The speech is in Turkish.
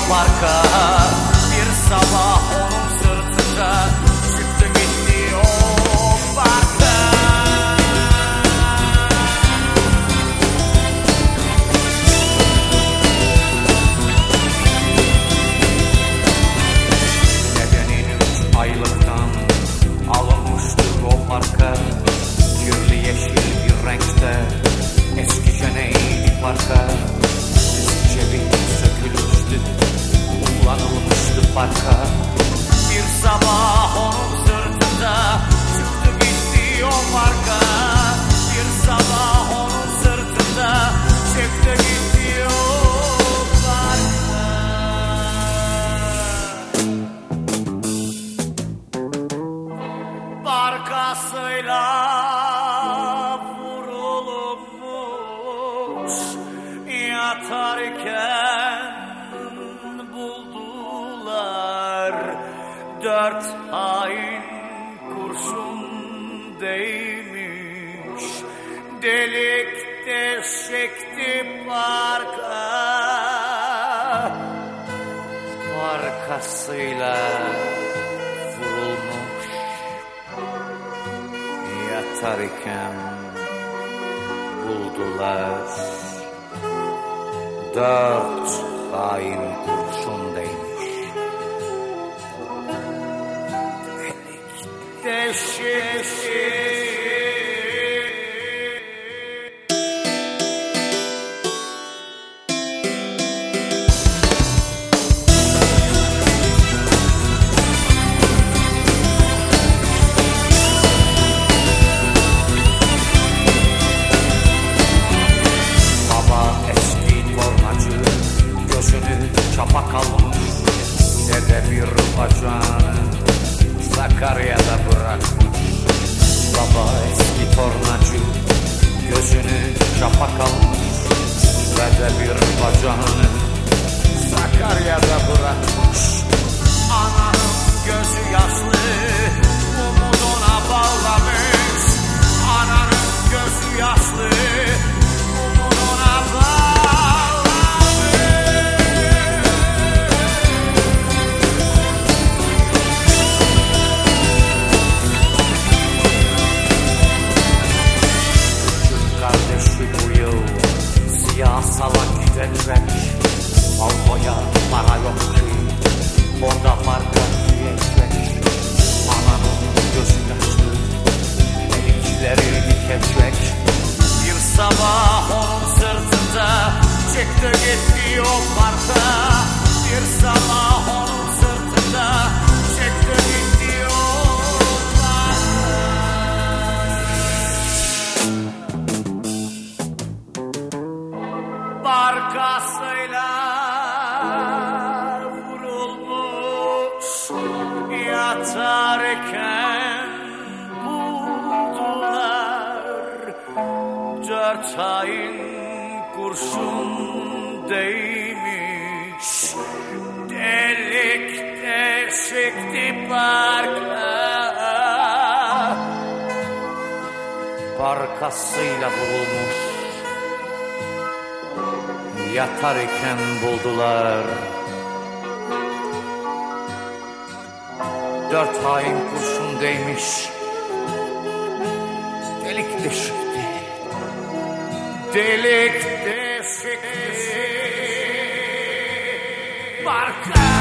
parka. Bir sabah onun sırtında çıktı gitti o parka. Nedenin 3 aylıktan alınmıştı o parka. Kirli yeşil bir renkte eskice neydi parka. Cebi sökülmüştü, kullanılmıştı parka. Bir sabah onun sırtında çıktı gitti o parka. Bir sabah onun sırtında çıktı gitti o parka. Parkasıyla vurulmuş yatarken buldular. 4 hain kurşun değmiş, delik deşikti parka. Parkasıyla vurulmuş yatarken buldular. 4 hain kurşun değmiş, delik deşik. Çapa kalmış, dede bir bacağını Sakarya'da bırakmış. Baba eski tornacı, gözünü çapa kalmış, dede bir bacağını Sakarya'da bırakmış. Ananın gözü yaşlı, umuduna bağlamış. Ananın gözü yaşlı, umuduna bağlamış. Salak gidecek, balkoya para yok ki, o da parka gidecek. Ananın gözü yaşlı, delikleri dikecek. Bir sabah onun sırtında çıktı gitti o parka. Bir sabah onun sırtında çıktı gitti o parkasıyla vurulmuş yatarken buldular. 4 hain kurşun değmiş, delik deşikti parka. Parkasıyla vurulmuş yatarken buldular. 4 hain kurşun değmiş, delik deşikti, delik deşikti parka.